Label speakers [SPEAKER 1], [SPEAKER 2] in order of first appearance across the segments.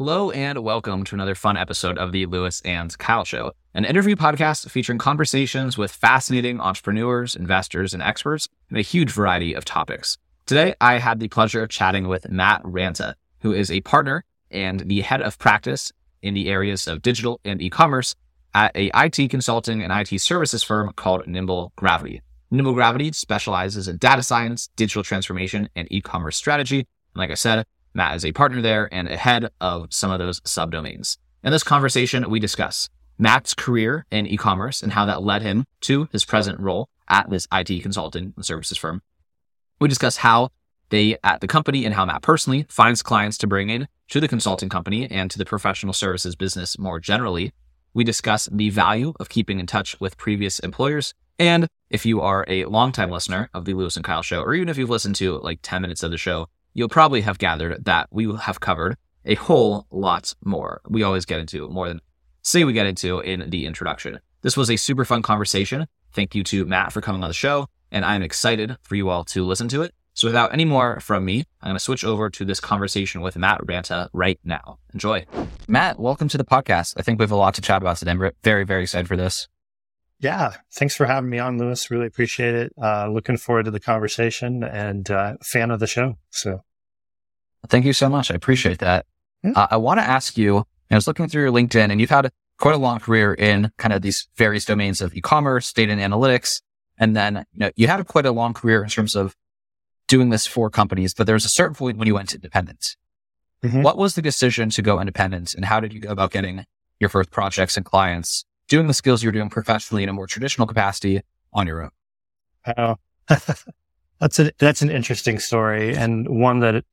[SPEAKER 1] Hello and welcome to another fun episode of the Lewis and Kyle Show, an interview podcast featuring conversations with fascinating entrepreneurs, investors, and experts in a huge variety of topics. Today, I had the pleasure of chatting with Matt Ranta, who is a partner and the head of practice in the areas of digital and e-commerce at a IT consulting and IT services firm called Nimble Gravity. Nimble Gravity specializes in data science, digital transformation, and e-commerce strategy. And like I said, Matt is a partner there and a head of some of those subdomains. In this conversation, we discuss Matt's career in e-commerce and how that led him to his present role at this IT consulting and services firm. We discuss how they at the company and how Matt personally finds clients to bring in to the consulting company and to the professional services business more generally. We discuss the value of keeping in touch with previous employers. And if you are a longtime listener of the Lewis and Kyle Show, or even if you've listened to like 10 minutes of the show, you'll probably have gathered that we will have covered a whole lot more. We always get into more than say we get into in the introduction. This was a super fun conversation. Thank you to Matt for coming on the show, and I'm excited for you all to listen to it. So without any more from me, I'm going to switch over to this conversation with Matt Ranta right now. Enjoy. Matt, welcome to the podcast. I think we have a lot to chat about today. I'm very, very excited for this.
[SPEAKER 2] Yeah. Thanks for having me on, Lewis. Really appreciate it. Looking forward to the conversation and fan of the show. So
[SPEAKER 1] thank you so much. I appreciate that.
[SPEAKER 2] Yeah.
[SPEAKER 1] I want to ask you, I was looking through your LinkedIn and you've had quite a long career in kind of these various domains of e-commerce, data and analytics. And then, you had quite a long career in terms of doing this for companies, but there was a certain point when you went independent.
[SPEAKER 2] Mm-hmm.
[SPEAKER 1] What was the decision to go independent and how did you go about getting your first projects and clients, doing the skills you're doing professionally in a more traditional capacity on your own?
[SPEAKER 2] Oh, that's an interesting story and one that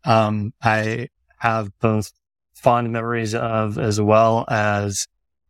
[SPEAKER 2] I have both fond memories of as well as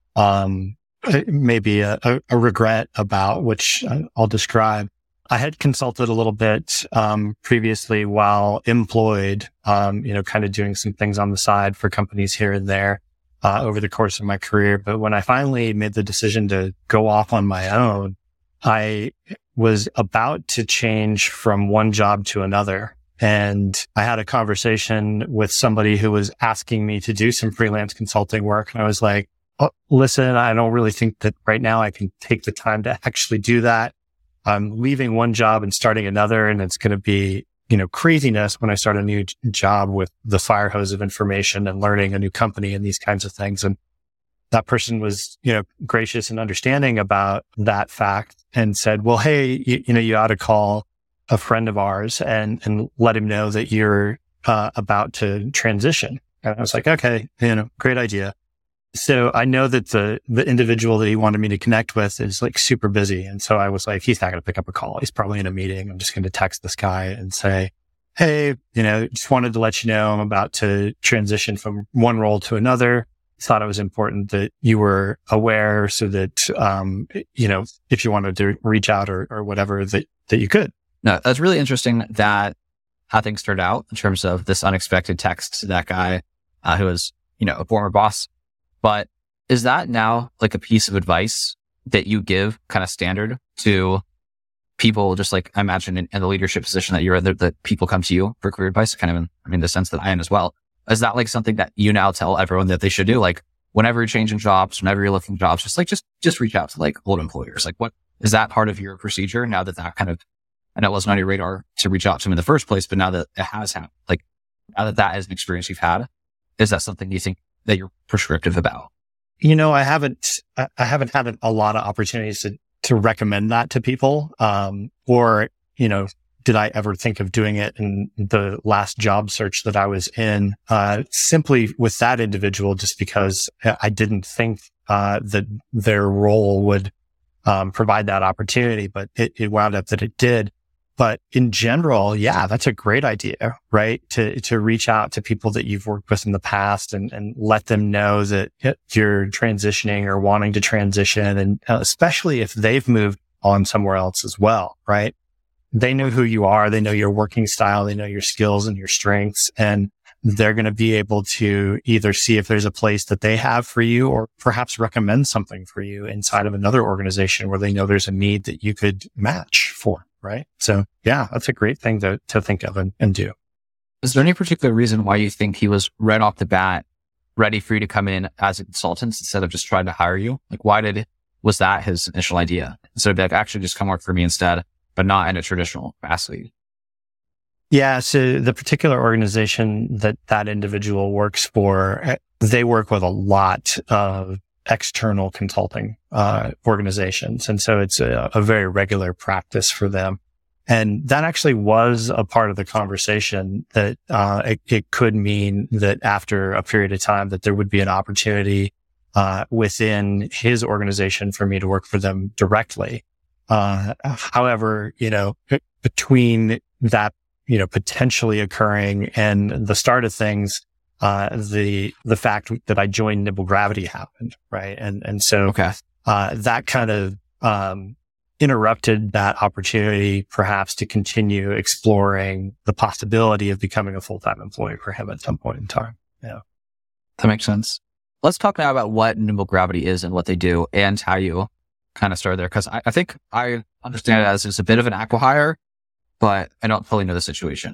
[SPEAKER 2] maybe a regret about, which I'll describe. I had consulted a little bit previously while employed, kind of doing some things on the side for companies here and there over the course of my career. But when I finally made the decision to go off on my own, I was about to change from one job to another. And I had a conversation with somebody who was asking me to do some freelance consulting work. And I was like, oh, listen, I don't really think that right now I can take the time to actually do that. I'm leaving one job and starting another, and it's going to be, craziness when I start a new job with the fire hose of information and learning a new company and these kinds of things. And that person was, gracious and understanding about that fact and said, well, hey, you ought to call a friend of ours and let him know that you're about to transition. And I was like, okay, great idea. So I know that the individual that he wanted me to connect with is like super busy. And so I was like, he's not going to pick up a call. He's probably in a meeting. I'm just going to text this guy and say, hey, just wanted to let you know I'm about to transition from one role to another. Thought it was important that you were aware so that, if you wanted to reach out or whatever that you could.
[SPEAKER 1] No, that's really interesting that how things turned out in terms of this unexpected text to that guy who was, a former boss. But is that now like a piece of advice that you give kind of standard to people, just like I imagine in the leadership position that you're in, that people come to you for career advice, kind of in the sense that I am as well. Is that like something that you now tell everyone that they should do? Like whenever you're changing jobs, whenever you're looking at jobs, just reach out to like old employers. Like what is that part of your procedure now that kind of, I know it wasn't on your radar to reach out to them in the first place, but now that it has happened, like now that is an experience you've had, is that something you think that you're prescriptive about?
[SPEAKER 2] I haven't had a lot of opportunities to recommend that to people. Or, did I ever think of doing it in the last job search that I was in? Simply with that individual, just because I didn't think, that their role would, provide that opportunity, but it wound up that it did. But in general, yeah, that's a great idea, right? To reach out to people that you've worked with in the past and let them know that you're transitioning or wanting to transition. And especially if they've moved on somewhere else as well, right? They know who you are. They know your working style. They know your skills and your strengths. And they're going to be able to either see if there's a place that they have for you or perhaps recommend something for you inside of another organization where they know there's a need that you could match for. Right. So yeah, that's a great thing to think of and do.
[SPEAKER 1] Is there any particular reason why you think he was right off the bat ready for you to come in as a consultant instead of just trying to hire you? Like, was that his initial idea? So like, actually just come work for me instead, but not in a traditional capacity.
[SPEAKER 2] Yeah. So the particular organization that individual works for, they work with a lot of external consulting organizations. And so it's a very regular practice for them. And that actually was a part of the conversation that it could mean that after a period of time that there would be an opportunity within his organization for me to work for them directly. However, between that, potentially occurring and the start of things, the fact that I joined Nimble Gravity happened, right? And so that kind of interrupted that opportunity perhaps to continue exploring the possibility of becoming a full-time employee for him at some point in time. Yeah.
[SPEAKER 1] That makes sense. Let's talk now about what Nimble Gravity is and what they do and how you kind of started there. Because I think I understand it as it's a bit of an acqui-hire, but I don't fully know the situation.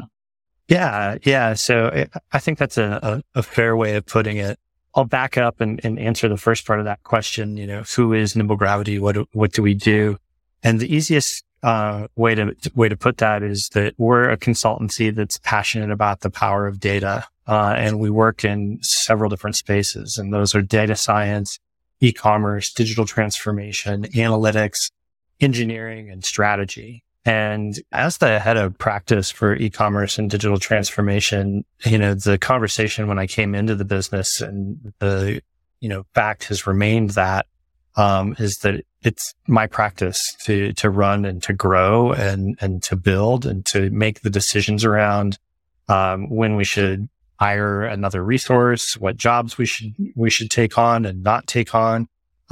[SPEAKER 2] Yeah. So I think that's a fair way of putting it. I'll back up and answer the first part of that question. Who is Nimble Gravity? What do we do? And the easiest way to put that is that we're a consultancy that's passionate about the power of data, and we work in several different spaces, and those are data science, e-commerce, digital transformation, analytics, engineering, and strategy. And as the head of practice for e-commerce and digital transformation, the conversation when I came into the business and the fact has remained that is that it's my practice to run and to grow and to build and to make the decisions around when we should hire another resource, what jobs we should take on and not take on,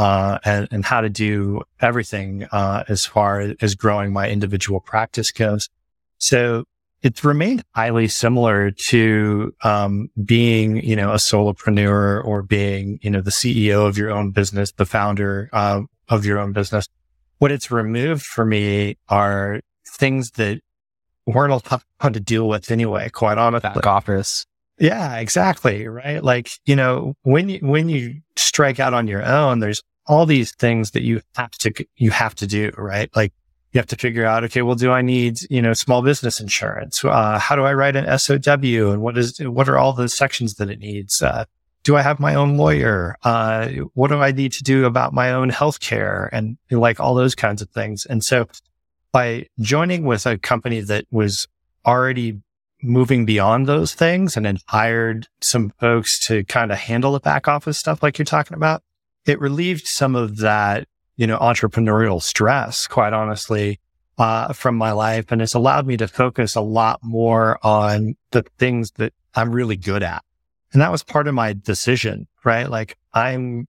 [SPEAKER 2] and how to do everything as far as growing my individual practice goes. So it's remained highly similar to being, a solopreneur or being, the CEO of your own business, the founder of your own business. What it's removed for me are things that weren't allowed to deal with anyway, quite honestly.
[SPEAKER 1] Back office.
[SPEAKER 2] Yeah, exactly. Right. Like, when you strike out on your own, there's all these things that you have to do, right? Like, you have to figure out, okay, well, do I need, small business insurance? How do I write an SOW? And what are all the sections that it needs? Do I have my own lawyer? What do I need to do about my own healthcare? And like all those kinds of things. And so by joining with a company that was already moving beyond those things and then hired some folks to kind of handle the back office stuff like you're talking about, it relieved some of that, entrepreneurial stress, quite honestly, from my life. And it's allowed me to focus a lot more on the things that I'm really good at. And that was part of my decision, right? Like I'm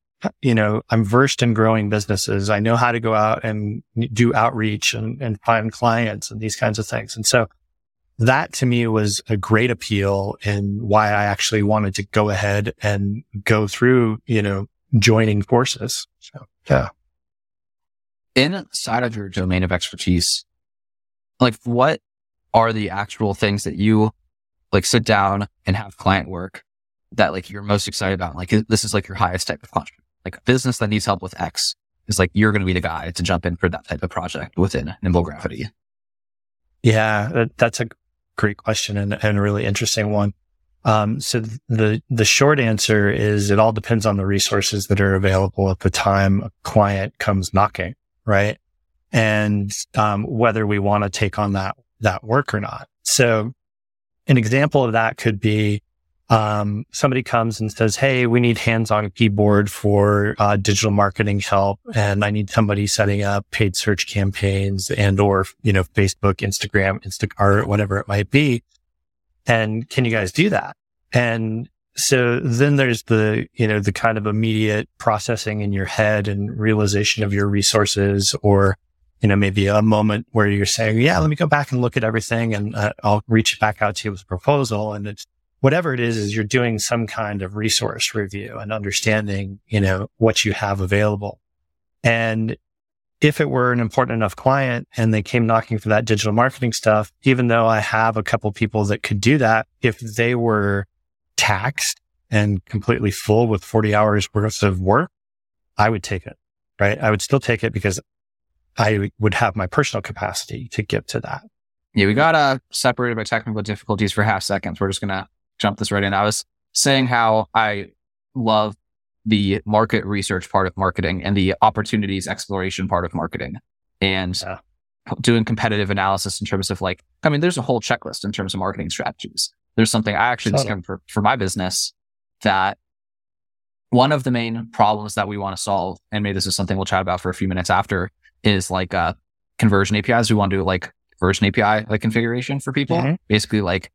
[SPEAKER 2] versed in growing businesses. I know how to go out and do outreach and find clients and these kinds of things. And so that to me was a great appeal in why I actually wanted to go ahead and go through, joining forces. So, yeah.
[SPEAKER 1] Inside of your domain of expertise, like what are the actual things that you like sit down and have client work that like you're most excited about? Like this is like your highest type of contract. Like a business that needs help with X is like, you're going to be the guy to jump in for that type of project within Nimble Gravity.
[SPEAKER 2] Yeah, that's a great question and a really interesting one. So the short answer is it all depends on the resources that are available at the time a client comes knocking, right? And whether we want to take on that work or not. So an example of that could be somebody comes and says, hey, we need hands-on keyboard for digital marketing help, and I need somebody setting up paid search campaigns and or Facebook, Instagram, Instacart, whatever it might be. And can you guys do that? And so then there's the kind of immediate processing in your head and realization of your resources, or, maybe a moment where you're saying, yeah, let me go back and look at everything and I'll reach back out to you with a proposal. And it's whatever it is you're doing some kind of resource review and understanding, what you have available. And if it were an important enough client and they came knocking for that digital marketing stuff, even though I have a couple people that could do that, if they were taxed and completely full with 40 hours worth of work, I would take it, right? I would still take it because I would have my personal capacity to give to that.
[SPEAKER 1] Yeah, we got separated by technical difficulties for half seconds. We're just going to jump this right in. I was saying how I love the market research part of marketing and the opportunities exploration part of marketing, and doing competitive analysis in terms of like, I mean, there's a whole checklist in terms of marketing strategies. There's something I actually discovered for my business, that one of the main problems that we want to solve, and maybe this is something we'll chat about for a few minutes after, is like conversion APIs. We want to do like conversion API like configuration for people, basically like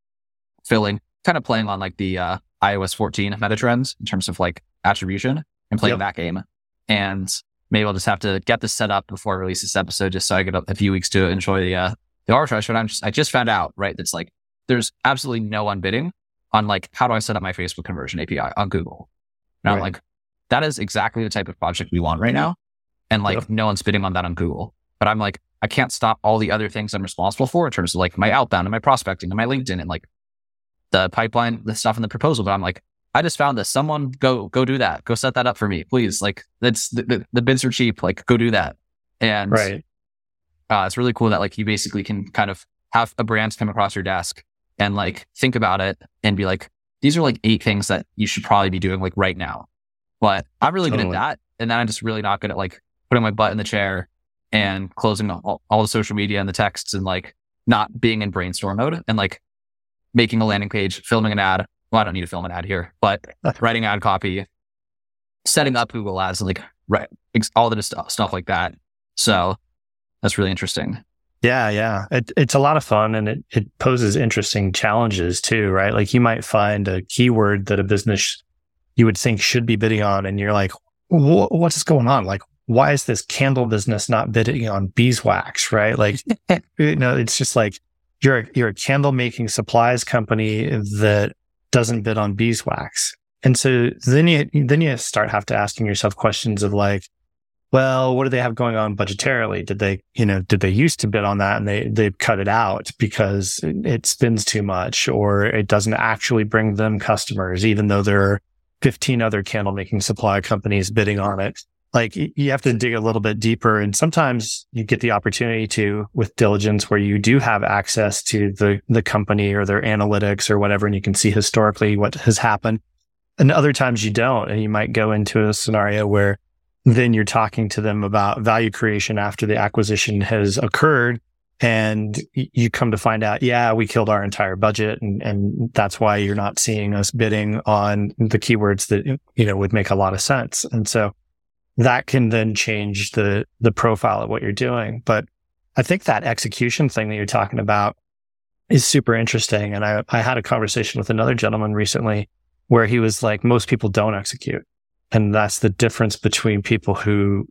[SPEAKER 1] kind of playing on like the iOS 14 meta trends in terms of like attribution and playing that game. And maybe I'll just have to get this set up before I release this episode, just so I get a few weeks to enjoy the arbitrage. But I just found out, right, that's like there's absolutely no one bidding on like, how do I set up my Facebook conversion API on Google? And I'm like, that is exactly the type of project we want right now. And like, no one's bidding on that on Google. But I'm like, I can't stop all the other things I'm responsible for in terms of like my outbound and my prospecting and my LinkedIn and like the pipeline, the stuff in the proposal. But I'm like, I just found this. Someone go do that. Go set that up for me, please. Like that's the bids are cheap. Like go do that. And it's really cool that like you basically can kind of have a brand come across your desk and like think about it and be like, these are like 8 things that you should probably be doing like right now. But I'm really good at that. And then I'm just really not good at like putting my butt in the chair and closing all the social media and the texts and like not being in brainstorm mode and like making a landing page, filming an ad. Well, I don't need to film an ad here, but writing ad copy, setting up Google Ads, and like all the stuff like that. So that's really interesting.
[SPEAKER 2] Yeah. It's a lot of fun, and it poses interesting challenges too, right? Like you might find a keyword that a business you would think should be bidding on, and you're like, what's going on? Like, why is this candle business not bidding on beeswax, right? Like, it's just like you're a candle making supplies company that doesn't bid on beeswax. And so then you start to asking yourself questions of like, well, what do they have going on budgetarily? Did they used to bid on that and they've cut it out because it spends too much, or it doesn't actually bring them customers, even though there are 15 other candle making supply companies bidding on it. Like you have to dig a little bit deeper. And sometimes you get the opportunity to, with diligence, where you do have access to the company or their analytics or whatever, and you can see historically what has happened. And other times you don't. And you might go into a scenario where then you're talking to them about value creation after the acquisition has occurred. And you come to find out, we killed our entire budget. And that's why you're not seeing us bidding on the keywords that, would make a lot of sense. And so that can then change the profile of what you're doing. But I think that execution thing that you're talking about is super interesting. And I had a conversation with another gentleman recently where he was like, most people don't execute. And that's the difference between people who,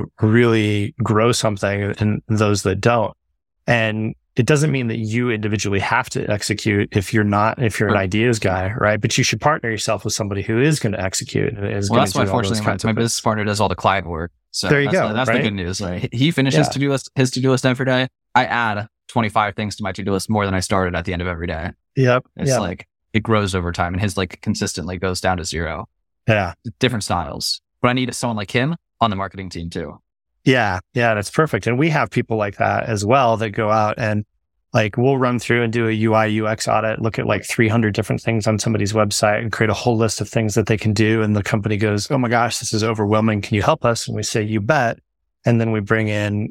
[SPEAKER 2] really grow something and those that don't. And it doesn't mean that you individually have to execute if you're an ideas guy, right? But you should partner yourself with somebody who is going to execute. That's
[SPEAKER 1] why, fortunately, my business partner does all the client work. So
[SPEAKER 2] there you go.
[SPEAKER 1] That's the good news, right? He finishes his to-do list every day. I add 25 things to my to-do list more than I started at the end of every day.
[SPEAKER 2] Yep.
[SPEAKER 1] It's like it grows over time, and his like consistently goes down to 0.
[SPEAKER 2] Yeah.
[SPEAKER 1] Different styles. But I need someone like him on the marketing team too.
[SPEAKER 2] Yeah, that's perfect. And we have people like that as well that go out and like we'll run through and do a UI UX audit, look at like 300 different things on somebody's website and create a whole list of things that they can do. And the company goes, oh my gosh, this is overwhelming. Can you help us? And we say, you bet. And then we bring in,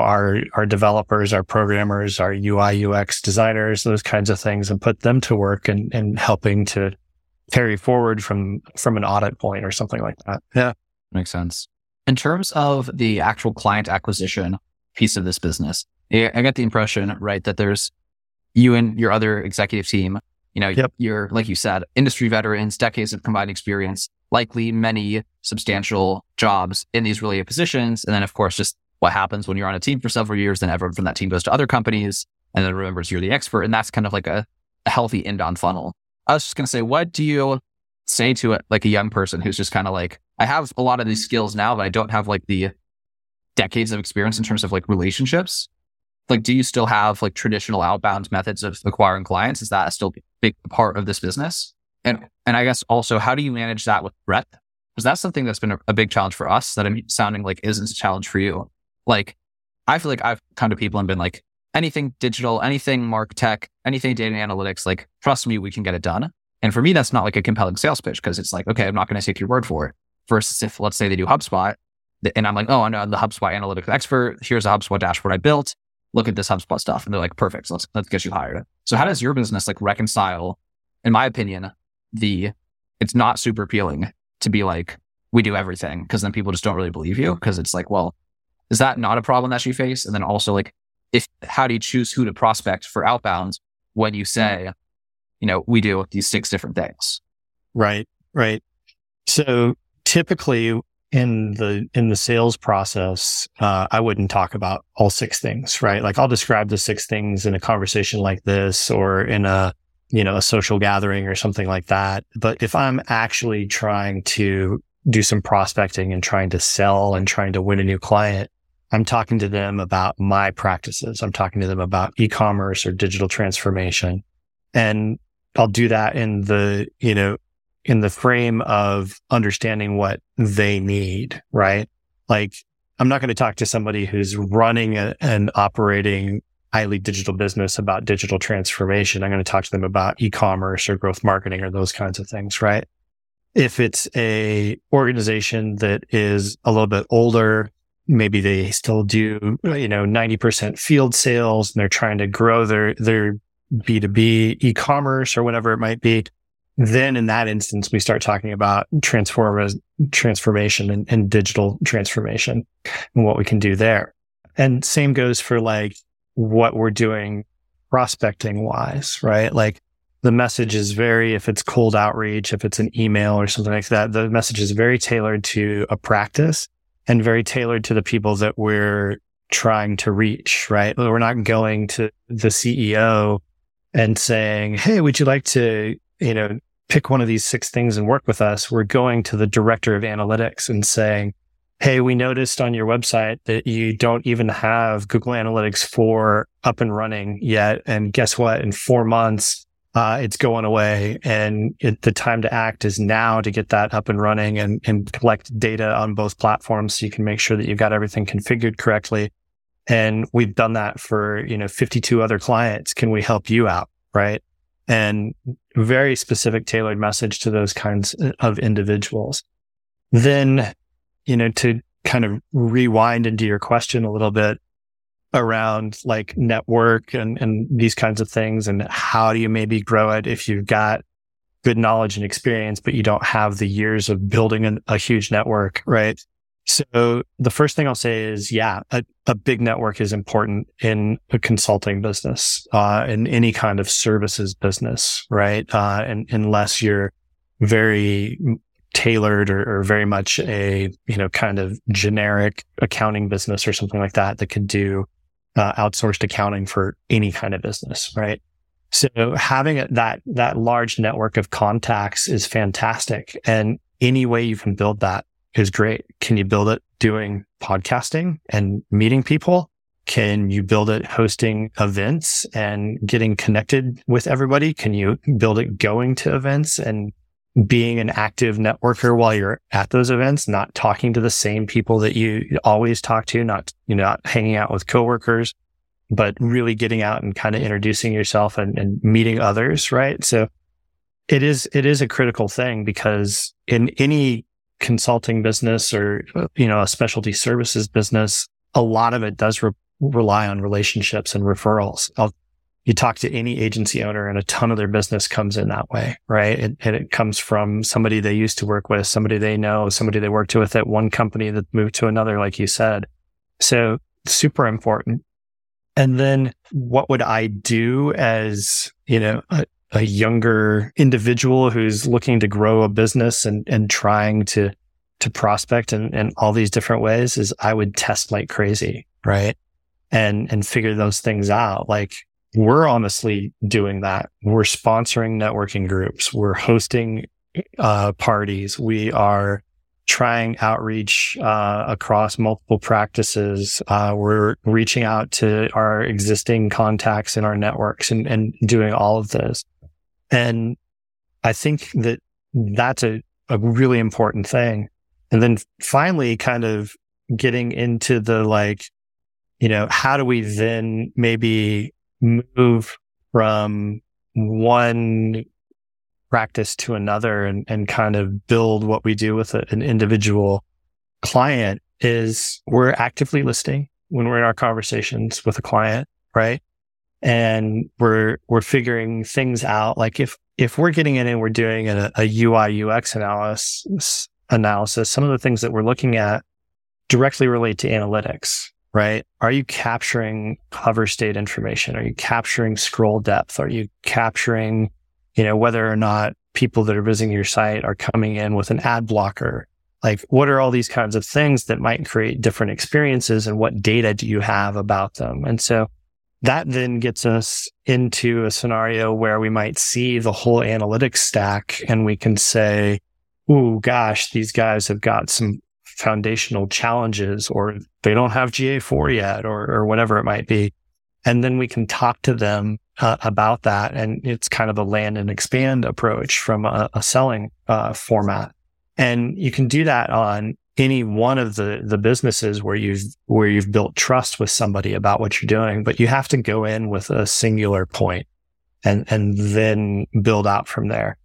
[SPEAKER 2] our developers, our programmers, our UI UX designers, those kinds of things, and put them to work and helping to carry forward from an audit point or something like that. Yeah.
[SPEAKER 1] Makes sense. In terms of the actual client acquisition piece of this business, I get the impression, right, that there's you and your other executive team, you're, like you said, industry veterans, decades of combined experience, likely many substantial jobs in these related positions. And then, of course, just what happens when you're on a team for several years, then everyone from that team goes to other companies and then remembers you're the expert. And that's kind of like a healthy inbound funnel. I was just going to say, what do you say to it, like a young person who's just kind of like, I have a lot of these skills now, but I don't have like the decades of experience in terms of like relationships. Like, do you still have like traditional outbound methods of acquiring clients? Is that still a big part of this business? And I guess also, how do you manage that with breadth? Because that's something that's been a big challenge for us that I'm sounding like isn't a challenge for you. Like, I feel like I've come to people and been like, anything digital, anything mark tech, anything data and analytics, like, trust me, we can get it done. And for me, that's not like a compelling sales pitch because it's like, okay, I'm not going to take your word for it. Versus if, let's say they do HubSpot and I'm like, oh, I know I'm the HubSpot analytics expert. Here's a HubSpot dashboard I built. Look at this HubSpot stuff. And they're like, perfect. So let's get you hired. So how does your business like reconcile, in my opinion, it's not super appealing to be like, we do everything, because then people just don't really believe you, because it's like, well, is that not a problem that you face? And then also like, how do you choose who to prospect for outbound when you say, we do these 6 different things?
[SPEAKER 2] Right. So typically in the sales process, I wouldn't talk about all 6 things, right? Like I'll describe the 6 things in a conversation like this or in a social gathering or something like that. But if I'm actually trying to do some prospecting and trying to sell and trying to win a new client, I'm talking to them about my practices. I'm talking to them about e-commerce or digital transformation. And I'll do that in the frame of understanding what they need, right? Like, I'm not going to talk to somebody who's running and operating highly digital business about digital transformation. I'm going to talk to them about e-commerce or growth marketing or those kinds of things, right? If it's a organization that is a little bit older, maybe they still do, 90% field sales and they're trying to grow their B2B e-commerce or whatever it might be. Then in that instance, we start talking about transformation and digital transformation and what we can do there. And same goes for like what we're doing prospecting wise, right? Like the message is if it's cold outreach, if it's an email or something like that, the message is very tailored to a practice and very tailored to the people that we're trying to reach, right? We're not going to the CEO and saying, hey, would you like to, pick one of these 6 things and work with us? We're going to the director of analytics and saying, hey, we noticed on your website that you don't even have Google Analytics 4 up and running yet. And guess what? In 4 months, it's going away. And the time to act is now to get that up and running and collect data on both platforms so you can make sure that you've got everything configured correctly. And we've done that for, 52 other clients. Can we help you out? Right. And very specific tailored message to those kinds of individuals. Then, to kind of rewind into your question a little bit around like network and these kinds of things, and how do you maybe grow it if you've got good knowledge and experience, but you don't have the years of building a huge network, right? So the first thing I'll say is, a big network is important in a consulting business, in any kind of services business, right? And unless you're very tailored or very much a, kind of generic accounting business or something like that could do outsourced accounting for any kind of business, right? So having that large network of contacts is fantastic. And any way you can build that is great. Can you build it doing podcasting and meeting people? Can you build it hosting events and getting connected with everybody? Can you build it going to events and being an active networker while you're at those events, not talking to the same people that you always talk to, not hanging out with coworkers, but really getting out and kind of introducing yourself and meeting others, right? So it is a critical thing, because in any consulting business or, a specialty services business, a lot of it does rely on relationships and referrals. You talk to any agency owner and a ton of their business comes in that way, right? And it comes from somebody they used to work with, somebody they know, somebody they worked with at one company that moved to another, like you said. So super important. And then what would I do as, a younger individual who's looking to grow a business and trying to prospect in all these different ways is I would test like crazy, right? And figure those things out. Like, we're honestly doing that. We're sponsoring networking groups. We're hosting parties. We are trying outreach across multiple practices. We're reaching out to our existing contacts in our networks and doing all of this. And I think that that's a really important thing. And then finally kind of getting into the how do we then maybe move from one practice to another and kind of build what we do with an individual client is we're actively listening when we're in our conversations with a client, right? And we're figuring things out. Like if we're getting in and we're doing a UI UX analysis, some of the things that we're looking at directly relate to analytics, right? Are you capturing hover state information? Are you capturing scroll depth? Are you capturing, whether or not people that are visiting your site are coming in with an ad blocker? Like, what are all these kinds of things that might create different experiences, and what data do you have about them? And so that then gets us into a scenario where we might see the whole analytics stack and we can say, "Ooh, gosh, these guys have got some foundational challenges, or they don't have GA4 yet, or whatever it might be." And then we can talk to them about that. And it's kind of a land and expand approach from a selling format. And you can do that on any one of the businesses where you've built trust with somebody about what you're doing, but you have to go in with a singular point and then build out from there.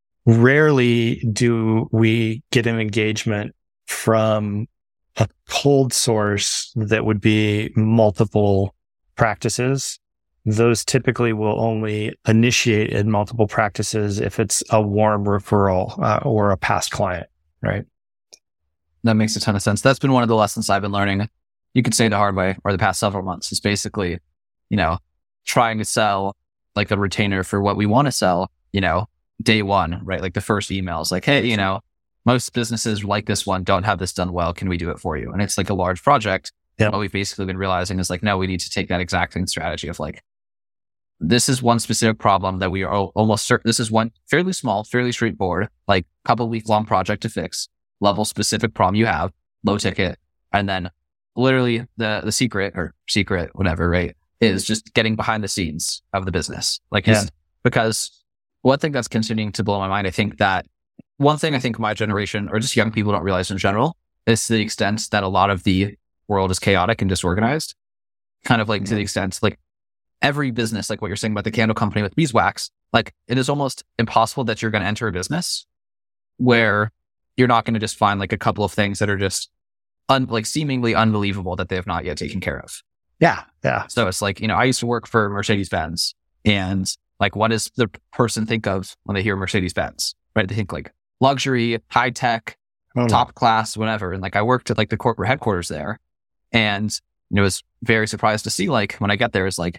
[SPEAKER 2] Rarely do we get an engagement from a cold source that would be multiple practices. Those typically will only initiate in multiple practices if it's a warm referral or a past client, right?
[SPEAKER 1] That makes a ton of sense. That's been one of the lessons I've been learning. You could say the hard way, or the past several months, is basically, trying to sell like a retainer for what we want to sell, day one, right? Like the first emails, like, hey, most businesses like this one don't have this done well. Can we do it for you? And it's like a large project.
[SPEAKER 2] Yep.
[SPEAKER 1] What we've basically been realizing is like, no, we need to take that exact same strategy of like, this is one specific problem that we are almost certain. This is one fairly small, fairly straightforward, like couple week long project to fix, level specific problem you have, low ticket. And then literally the secret, whatever, right, is just getting behind the scenes of the business. Because one thing that's continuing to blow my mind, I think that one thing I think my generation or just young people don't realize in general is the extent that a lot of the world is chaotic and disorganized, kind of like to the extent like every business, like what you're saying about the candle company with beeswax, like it is almost impossible that you're going to enter a business where you're not going to just find like a couple of things that are just seemingly unbelievable that they have not yet taken care of.
[SPEAKER 2] Yeah. Yeah.
[SPEAKER 1] So it's like, I used to work for Mercedes-Benz, and like, what does the person think of when they hear Mercedes-Benz, right? They think like luxury, high tech, top class, whatever. And like, I worked at like the corporate headquarters there, and was very surprised to see like when I get there is like,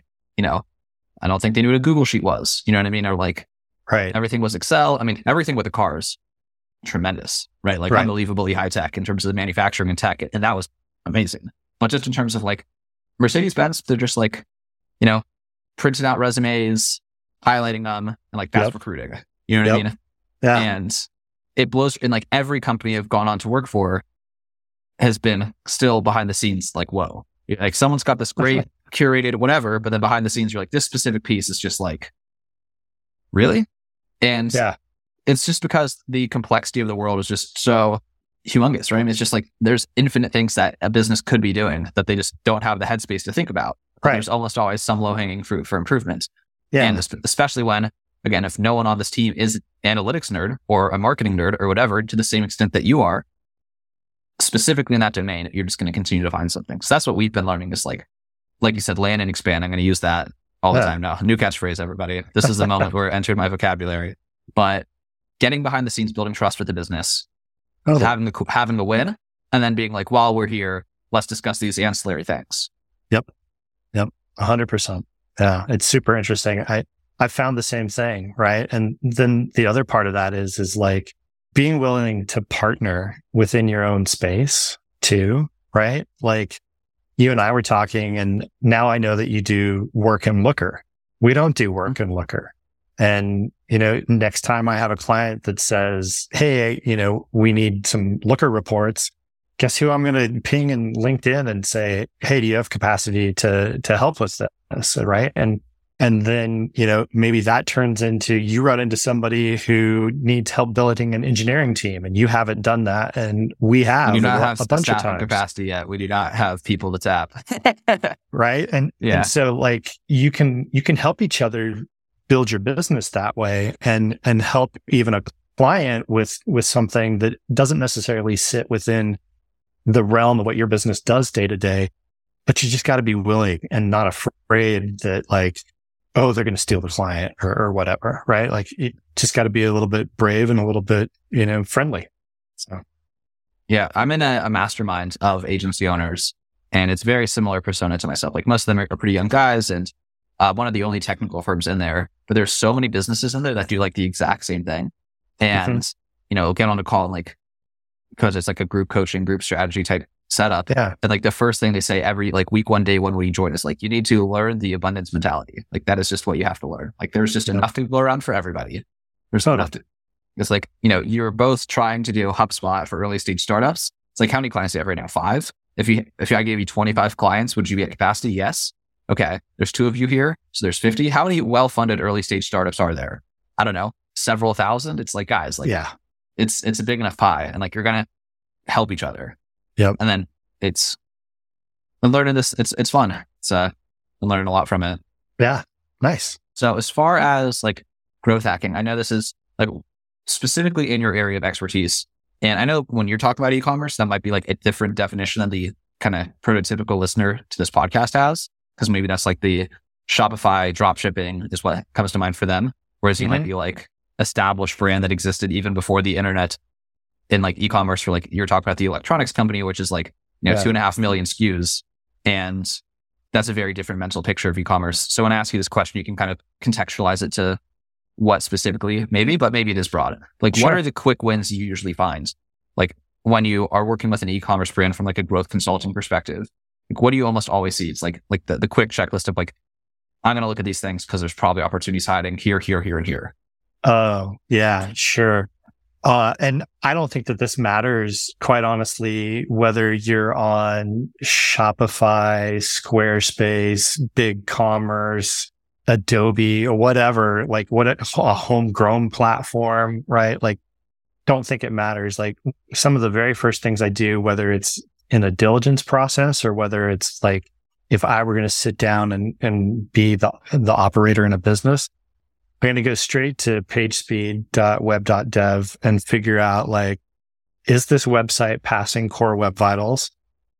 [SPEAKER 1] I don't think they knew what a Google Sheet was. You know what I mean? Or like,
[SPEAKER 2] right.
[SPEAKER 1] Everything was Excel. I mean, everything with the cars, tremendous, right? Like unbelievably high tech in terms of the manufacturing and tech. And that was amazing. But just in terms of like Mercedes-Benz, they're just like, printing out resumes, highlighting them, and like fast recruiting. You know what I mean?
[SPEAKER 2] Yeah.
[SPEAKER 1] And it blows. And like every company I've gone on to work for has been still behind the scenes. Like, whoa, like someone's got this great curated whatever, but then behind the scenes, you're like, this specific piece is just like, really? And it's just because the complexity of the world is just so humongous, right? I mean, it's just like, there's infinite things that a business could be doing that they just don't have the headspace to think about. Right. There's almost always some low hanging fruit for improvement. Yeah. And especially when, again, if no one on this team is an analytics nerd or a marketing nerd or whatever, to the same extent that you are, specifically in that domain, you're just going to continue to find something. So that's what we've been learning is like you said, land and expand. I'm going to use that all the time now. New catchphrase, everybody. This is the moment where it entered my vocabulary. But getting behind the scenes, building trust with the business, having the win, and then being like, while we're here, let's discuss these ancillary things.
[SPEAKER 2] Yep. 100%. Yeah. It's super interesting. I found the same thing, right? And then the other part of that is like being willing to partner within your own space too, right? Like you and I were talking, and now I know that you do work in Looker. We don't do work in Looker. And, next time I have a client that says, hey, we need some Looker reports, guess who I'm going to ping in LinkedIn and say, hey, do you have capacity to help with this? Right. And And then, maybe that turns into you run into somebody who needs help building an engineering team and you haven't done that. And we have,
[SPEAKER 1] We do not have
[SPEAKER 2] a bunch of
[SPEAKER 1] staffing
[SPEAKER 2] times.
[SPEAKER 1] capacity yet. We do not have people to tap.
[SPEAKER 2] Right. And so like you can help each other build your business that way and help even a client with something that doesn't necessarily sit within the realm of what your business does day to day. But you just got to be willing and not afraid that like, oh, they're going to steal the client or whatever, right? Like you just got to be a little bit brave and a little bit, friendly. So,
[SPEAKER 1] yeah, I'm in a mastermind of agency owners, and it's very similar persona to myself. Like most of them are pretty young guys, and one of the only technical firms in there. But there's so many businesses in there that do like the exact same thing, and get on a call and like because it's like a group coaching, group strategy type setup.
[SPEAKER 2] Yeah.
[SPEAKER 1] And like the first thing they say every like week, one day when we join is like, you need to learn the abundance mentality. Like that is just what you have to learn. Like there's just enough to go around for everybody. There's enough to, it's like, you're both trying to do HubSpot for early stage startups. It's like, how many clients do you have right now? 5? If I gave you 25 clients, would you be at capacity? Yes. Okay. There's 2 of you here. So there's 50. How many well-funded early stage startups are there? I don't know. Several thousand. It's like, guys, like, it's a big enough pie and like, you're going to help each other.
[SPEAKER 2] Yep.
[SPEAKER 1] And then I'm learning this. It's fun. I'm learning a lot from it.
[SPEAKER 2] Yeah. Nice.
[SPEAKER 1] So as far as like growth hacking, I know this is like specifically in your area of expertise. And I know when you're talking about e-commerce, that might be like a different definition than the kind of prototypical listener to this podcast has, because maybe that's like the Shopify drop shipping is what comes to mind for them. Whereas you might be like established brand that existed even before the internet in like e-commerce for like, you're talking about the electronics company, which is like, 2.5 million SKUs. And that's a very different mental picture of e-commerce. So when I ask you this question, you can kind of contextualize it to what specifically, but maybe it is broad. Like what are the quick wins you usually find? Like when you are working with an e-commerce brand from like a growth consulting perspective, like what do you almost always see? It's like the quick checklist of like, I'm going to look at these things because there's probably opportunities hiding here, here, here, and here.
[SPEAKER 2] Oh, yeah, sure. And I don't think that this matters, quite honestly, whether you're on Shopify, Squarespace, BigCommerce, Adobe, or whatever, like a homegrown platform, right? Like, don't think it matters. Like some of the very first things I do, whether it's in a diligence process or whether it's like, if I were going to sit down and be the operator in a business, I'm going to go straight to pagespeed.web.dev and figure out like, is this website passing core web vitals?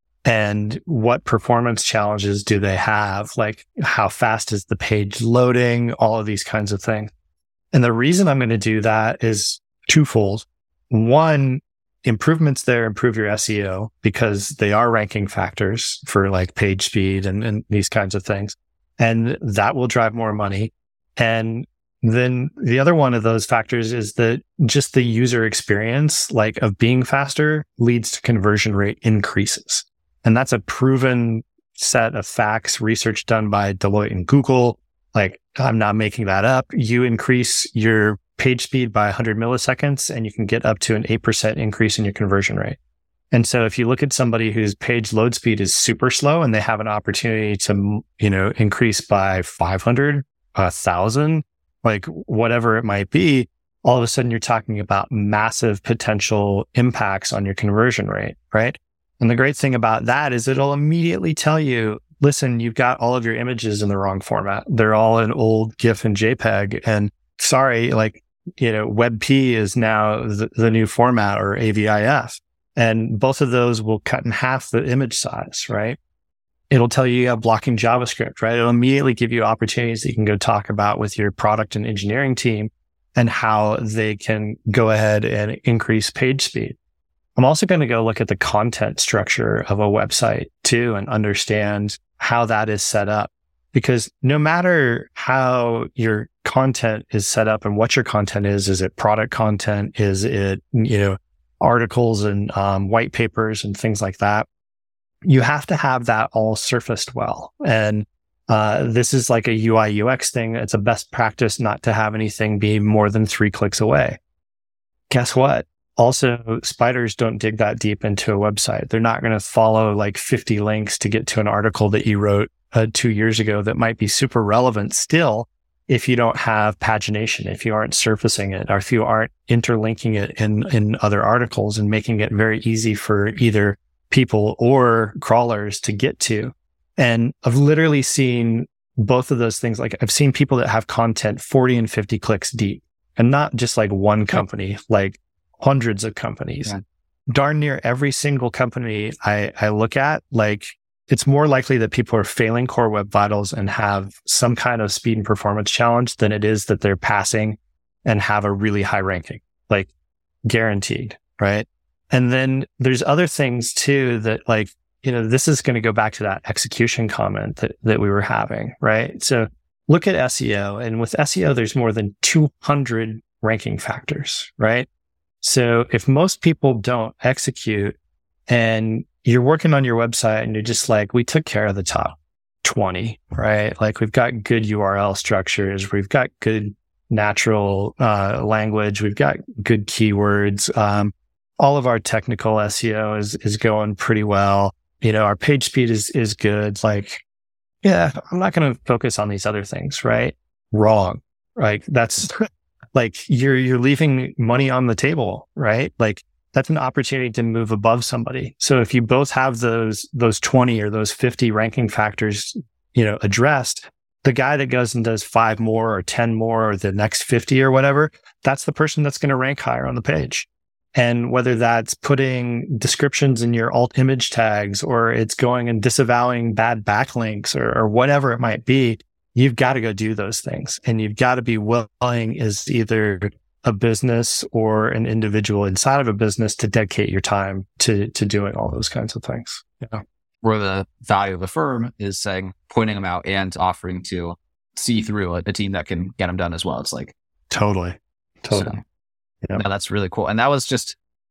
[SPEAKER 2] And what performance challenges do they have? Like how fast is the page loading? All of these kinds of things. And the reason I'm going to do that is twofold. One, improvements there improve your SEO because they are ranking factors for like page speed and these kinds of things. And that will drive more money. And then the other one of those factors is that just the user experience, like of being faster, leads to conversion rate increases. And that's a proven set of facts, research done by Deloitte and Google. Like, I'm not making that up. You increase your page speed by 100 milliseconds and you can get up to an 8% increase in your conversion rate. And so if you look at somebody whose page load speed is super slow and they have an opportunity to, increase by 500, 1,000, like whatever it might be, all of a sudden you're talking about massive potential impacts on your conversion rate, right? And the great thing about that is it'll immediately tell you, listen, you've got all of your images in the wrong format. They're all in old GIF and JPEG. And sorry, like, WebP is now the new format, or AVIF. And both of those will cut in half the image size, right? It'll tell you have blocking JavaScript, right? It'll immediately give you opportunities that you can go talk about with your product and engineering team and how they can go ahead and increase page speed. I'm also going to go look at the content structure of a website too and understand how that is set up. Because no matter how your content is set up and what your content is it product content? Is it, articles and white papers and things like that? You have to have that all surfaced well. And this is like a UI UX thing. It's a best practice not to have anything be more than 3 clicks away. Guess what? Also, spiders don't dig that deep into a website. They're not going to follow like 50 links to get to an article that you wrote 2 years ago that might be super relevant still if you don't have pagination, if you aren't surfacing it, or if you aren't interlinking it in other articles and making it very easy for either people or crawlers to get to. And I've literally seen both of those things. Like I've seen people that have content 40 and 50 clicks deep, and not just like one company, like hundreds of companies. Yeah. Darn near every single company I look at, like it's more likely that people are failing Core Web Vitals and have some kind of speed and performance challenge than it is that they're passing and have a really high ranking, like guaranteed, right? And then there's other things too that, like, this is going to go back to that execution comment that we were having, right? So look at SEO, and with SEO, there's more than 200 ranking factors, right? So if most people don't execute and you're working on your website and you're just like, we took care of the top 20, right? Like we've got good URL structures. We've got good natural language. We've got good keywords. All of our technical SEO is going pretty well. Our page speed is good. Like, yeah, I'm not going to focus on these other things, right? Wrong. Like that's like you're leaving money on the table, right? Like that's an opportunity to move above somebody. So if you both have those 20 or those 50 ranking factors, addressed, the guy that goes and does 5 more or 10 more or the next 50 or whatever, that's the person that's going to rank higher on the page. And whether that's putting descriptions in your alt image tags, or it's going and disavowing bad backlinks or whatever it might be, you've got to go do those things. And you've got to be willing, as either a business or an individual inside of a business, to dedicate your time to doing all those kinds of things. Yeah.
[SPEAKER 1] Where the value of the firm is pointing them out and offering to see through a team that can get them done as well. It's like
[SPEAKER 2] totally.
[SPEAKER 1] So, yeah. No, that's really cool. And that was just,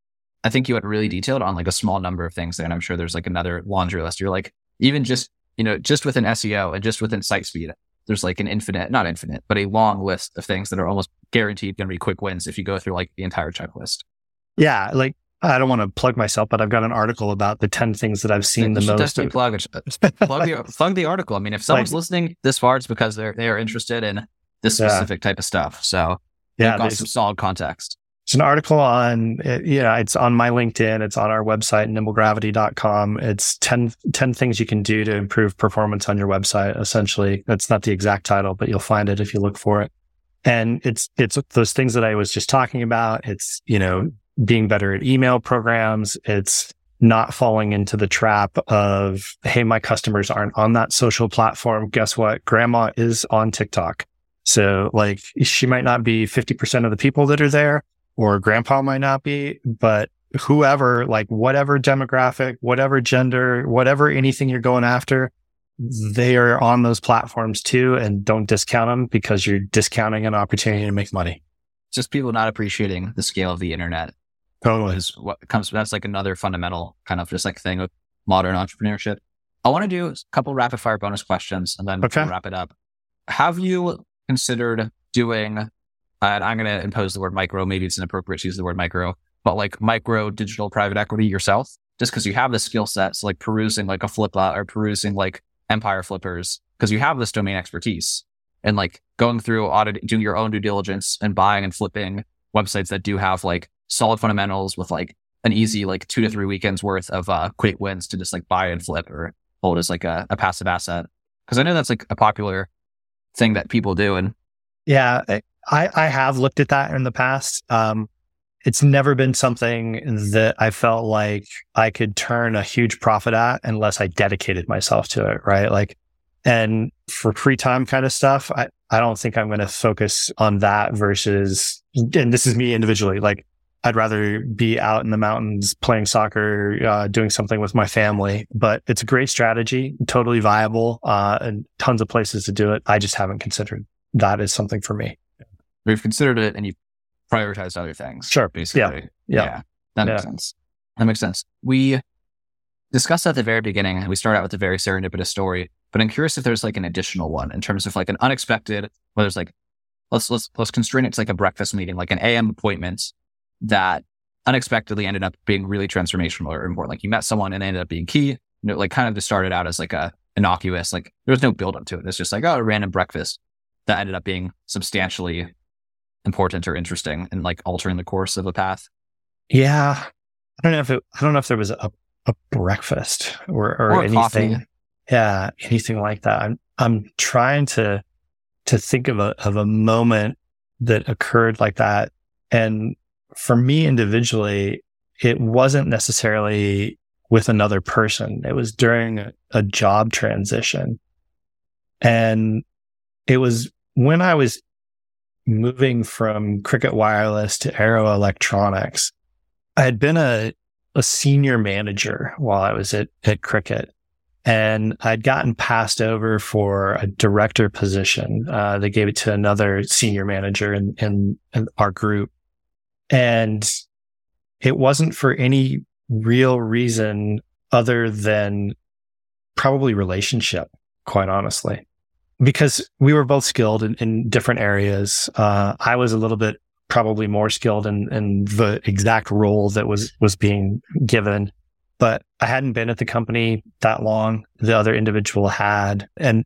[SPEAKER 1] I think you had really detailed on like a small number of things there. And I'm sure there's like another laundry list. You're like, even just, just within SEO and just within site speed, there's like not infinite, but a long list of things that are almost guaranteed going to be quick wins if you go through like the entire checklist.
[SPEAKER 2] Yeah. Like, I don't want to plug myself, but I've got an article about the 10 things that I've seen the most.
[SPEAKER 1] Definitely plug the article. I mean, if someone's listening this far, it's because they are interested in this specific type of stuff. So they've got some solid context.
[SPEAKER 2] It's an article on, it's on my LinkedIn. It's on our website, nimblegravity.com. It's 10 things you can do to improve performance on your website. Essentially, that's not the exact title, but you'll find it if you look for it. And it's those things that I was just talking about. It's, being better at email programs. It's not falling into the trap of, hey, my customers aren't on that social platform. Guess what? Grandma is on TikTok. So like she might not be 50% of the people that are there, or grandpa might not be, but whoever, like whatever demographic, whatever gender, whatever anything you're going after, they are on those platforms too. And don't discount them, because you're discounting an opportunity to make money.
[SPEAKER 1] Just people not appreciating the scale of the internet.
[SPEAKER 2] Totally.
[SPEAKER 1] Is what comes. That's like another fundamental kind of just like thing of modern entrepreneurship. I want to do a couple rapid fire bonus questions and then we'll wrap it up. Have you considered doing, and I'm going to impose the word micro, maybe it's inappropriate to use the word micro, but like micro digital private equity yourself, just because you have the skill sets, like perusing like a Flipbot or perusing like Empire Flippers, because you have this domain expertise, and like going through doing your own due diligence and buying and flipping websites that do have like solid fundamentals with like an easy like 2 to 3 weekends worth of quick wins to just like buy and flip or hold as like a passive asset. Because I know that's like a popular thing that people do. And
[SPEAKER 2] yeah, I have looked at that in the past. It's never been something that I felt like I could turn a huge profit at unless I dedicated myself to it, right? Like, and for free time kind of stuff, I don't think I'm going to focus on that versus, and this is me individually, like I'd rather be out in the mountains playing soccer, doing something with my family, but it's a great strategy, totally viable, and tons of places to do it. I just haven't considered that as something for me.
[SPEAKER 1] We've considered it and you've prioritized other things.
[SPEAKER 2] Sure.
[SPEAKER 1] Basically.
[SPEAKER 2] Yeah.
[SPEAKER 1] That makes sense. We discussed at the very beginning, and we started out with a very serendipitous story, but I'm curious if there's like an additional one in terms of like an unexpected, whether it's like, let's constrain it to like a breakfast meeting, like an AM appointment that unexpectedly ended up being really transformational or important. Like you met someone and they ended up being key, like kind of just started out as like a innocuous. Like there was no build up to it. It's just like, oh, a random breakfast that ended up being substantially important or interesting and like altering the course of a path.
[SPEAKER 2] Yeah. I don't know if there was a breakfast or anything.
[SPEAKER 1] Coffee.
[SPEAKER 2] Yeah. Anything like that. I'm trying to think of a moment that occurred like that. And for me individually, it wasn't necessarily with another person. It was during a job transition. And it was when I was moving from Cricket Wireless to Arrow Electronics. I had been a senior manager while I was at Cricket, and I'd gotten passed over for a director position. They gave it to another senior manager in our group. And it wasn't for any real reason other than probably relationship, quite honestly, because we were both skilled in different areas. I was a little bit probably more skilled in the exact role that was being given, but I hadn't been at the company that long. The other individual had, and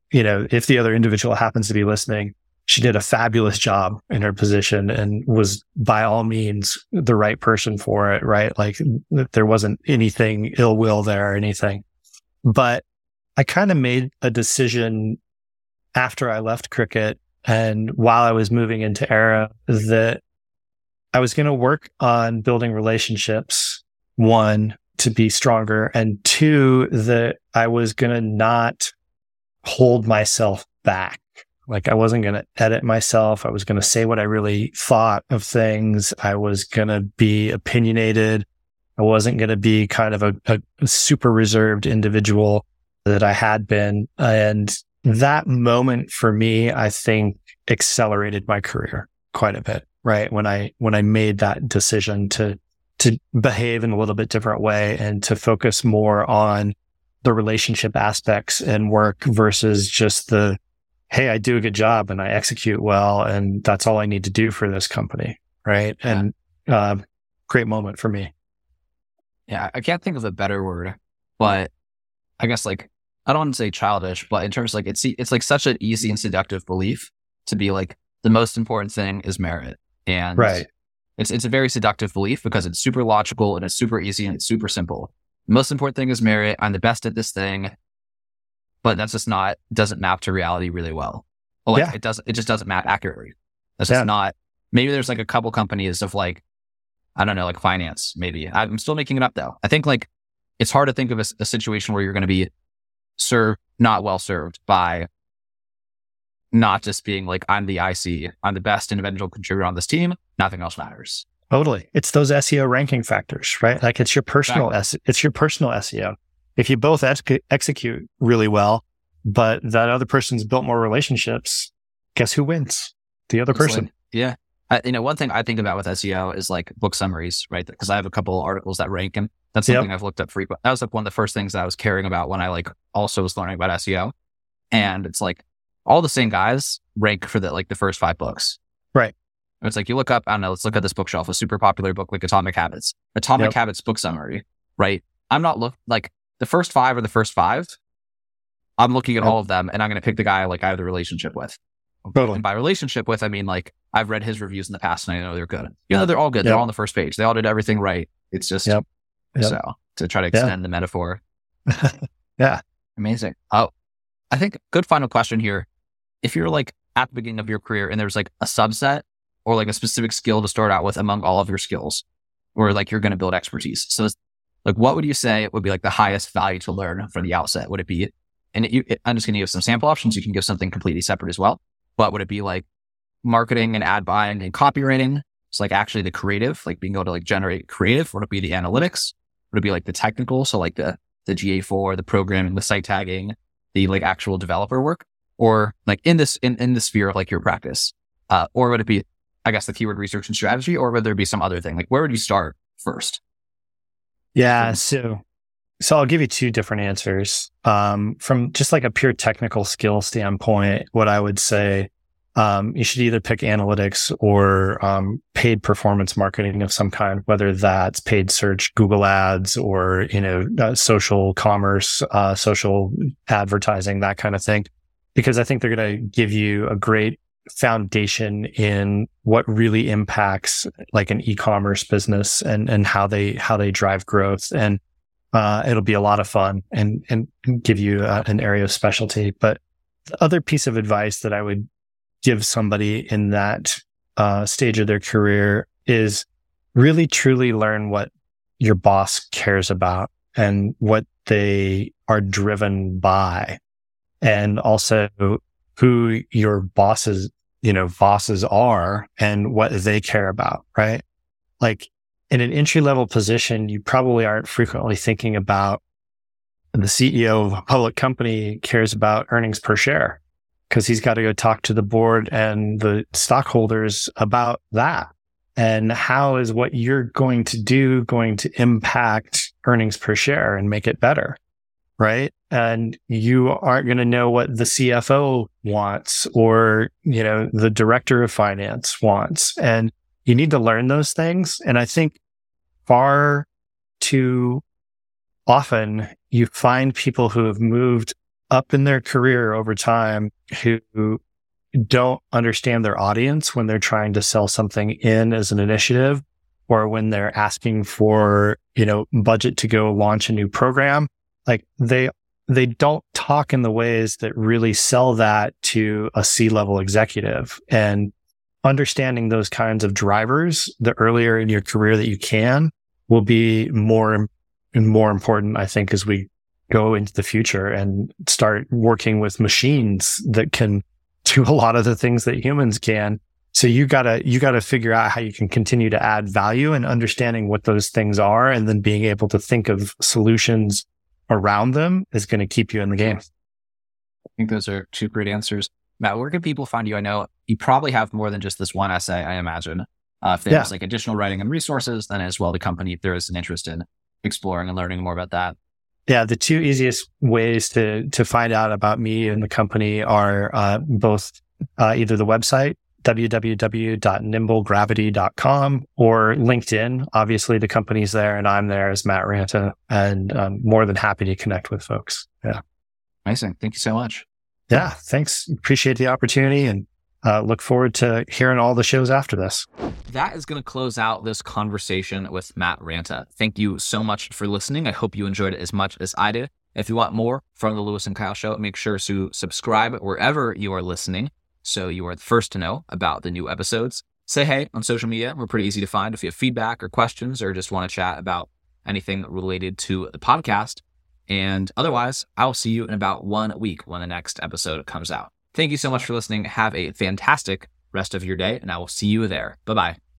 [SPEAKER 2] if the other individual happens to be listening, she did a fabulous job in her position and was by all means the right person for it, right? Like there wasn't anything ill will there or anything. But I kind of made a decision after I left Cricket and while I was moving into Arrow that I was going to work on building relationships, one, to be stronger, and two, that I was going to not hold myself back. Like I wasn't going to edit myself. I was going to say what I really thought of things. I was going to be opinionated. I wasn't going to be kind of a super reserved individual that I had been. And that moment for me, I think accelerated my career quite a bit, right? When I made that decision to behave in a little bit different way and to focus more on the relationship aspects and work versus just the, hey, I do a good job and I execute well, and that's all I need to do for this company, right? Yeah. And great moment for me.
[SPEAKER 1] Yeah, I can't think of a better word, but I guess like, I don't want to say childish, but in terms of like, it's like such an easy and seductive belief to be like, the most important thing is merit. And
[SPEAKER 2] right.
[SPEAKER 1] It's a very seductive belief because it's super logical and it's super easy and it's super simple. The most important thing is merit. I'm the best at this thing, but that's just doesn't map to reality really well. Well, like it just doesn't map accurately. That's just not, maybe there's like a couple companies of like, I don't know, like finance, maybe. I'm still making it up though. I think like, it's hard to think of a situation where you're going to be not well served by not just being like, I'm the IC, I'm the best individual contributor on this team. Nothing else matters.
[SPEAKER 2] Totally. It's those SEO ranking factors, right? Like it's your personal, it's your personal SEO. If you both execute really well, but that other person's built more relationships, guess who wins? The other person.
[SPEAKER 1] Yeah. One thing I think about with SEO is like book summaries, right? Because I have a couple articles that rank them. That's something I've looked up frequently. That was like one of the first things that I was caring about when I like also was learning about SEO. And it's like all the same guys rank for the first 5 books.
[SPEAKER 2] Right.
[SPEAKER 1] It's like you look up, I don't know, let's look at this bookshelf, a super popular book like Atomic Habits. Atomic Habits book summary, right? I'm not like the first 5 are the first 5. I'm looking at all of them and I'm going to pick the guy like I have the relationship with.
[SPEAKER 2] Totally.
[SPEAKER 1] And by relationship with, I mean like I've read his reviews in the past and I know they're good. They're all good. They're all on the first page. They all did everything right. It's just so to try to extend the metaphor.
[SPEAKER 2] Yeah.
[SPEAKER 1] Amazing. Oh, I think good final question here. If you're like at the beginning of your career and there's like a subset or like a specific skill to start out with among all of your skills, or like you're going to build expertise. So it's like, what would you say would be like the highest value to learn from the outset? Would it be, and I'm just going to give some sample options. You can give something completely separate as well. But would it be like marketing and ad buying and copywriting? It's like actually the creative, like being able to like generate creative. Would it be the analytics? Would it be like the technical? So like the GA4, the programming, the site tagging, the like actual developer work, or like in the sphere of like your practice? Or would it be, I guess, the keyword research and strategy, or would there be some other thing? Like where would you start first?
[SPEAKER 2] Yeah. So I'll give you 2 different answers. From just like a pure technical skill standpoint, what I would say, you should either pick analytics or paid performance marketing of some kind, whether that's paid search, Google ads, or social commerce, social advertising, that kind of thing. Because I think they're going to give you a great foundation in what really impacts like an e-commerce business and how they drive growth. And it'll be a lot of fun and give you an area of specialty. But the other piece of advice that I would give somebody in that stage of their career is really truly learn what your boss cares about and what they are driven by, and also who your bosses are and what they care about, right? Like in an entry level position, you probably aren't frequently thinking about the CEO of a public company cares about earnings per share, because he's got to go talk to the board and the stockholders about that. And how is what you're going to do going to impact earnings per share and make it better, right? And you aren't going to know what the CFO wants or, the director of finance wants. And you need to learn those things. And I think far too often you find people who have moved up in their career over time who don't understand their audience when they're trying to sell something in as an initiative, or when they're asking for, budget to go launch a new program. Like they don't talk in the ways that really sell that to a C-level executive. And understanding those kinds of drivers the earlier in your career that you can will be more and more important, I think, as we go into the future and start working with machines that can do a lot of the things that humans can. So you gotta figure out how you can continue to add value, and understanding what those things are, and then being able to think of solutions around them is going to keep you in the game.
[SPEAKER 1] I think those are two great answers. Matt, where can people find you? I know you probably have more than just this one essay, I imagine. If there's like additional writing and resources, then as well the company, if there is an interest in exploring and learning more about that.
[SPEAKER 2] Yeah, the two easiest ways to find out about me and the company are both either the website, www.nimblegravity.com, or LinkedIn. Obviously, the company's there and I'm there as Matt Ranta, and I'm more than happy to connect with folks. Yeah.
[SPEAKER 1] Amazing. Thank you so much.
[SPEAKER 2] Yeah, thanks. Appreciate the opportunity, and look forward to hearing all the shows after this.
[SPEAKER 1] That is going to close out this conversation with Matt Ranta. Thank you so much for listening. I hope you enjoyed it as much as I did. If you want more from the Lewis and Kyle Show, make sure to subscribe wherever you are listening so you are the first to know about the new episodes. Say hey on social media. We're pretty easy to find if you have feedback or questions or just want to chat about anything related to the podcast. And otherwise, I'll see you in about 1 week when the next episode comes out. Thank you so much for listening. Have a fantastic rest of your day, and I will see you there. Bye-bye.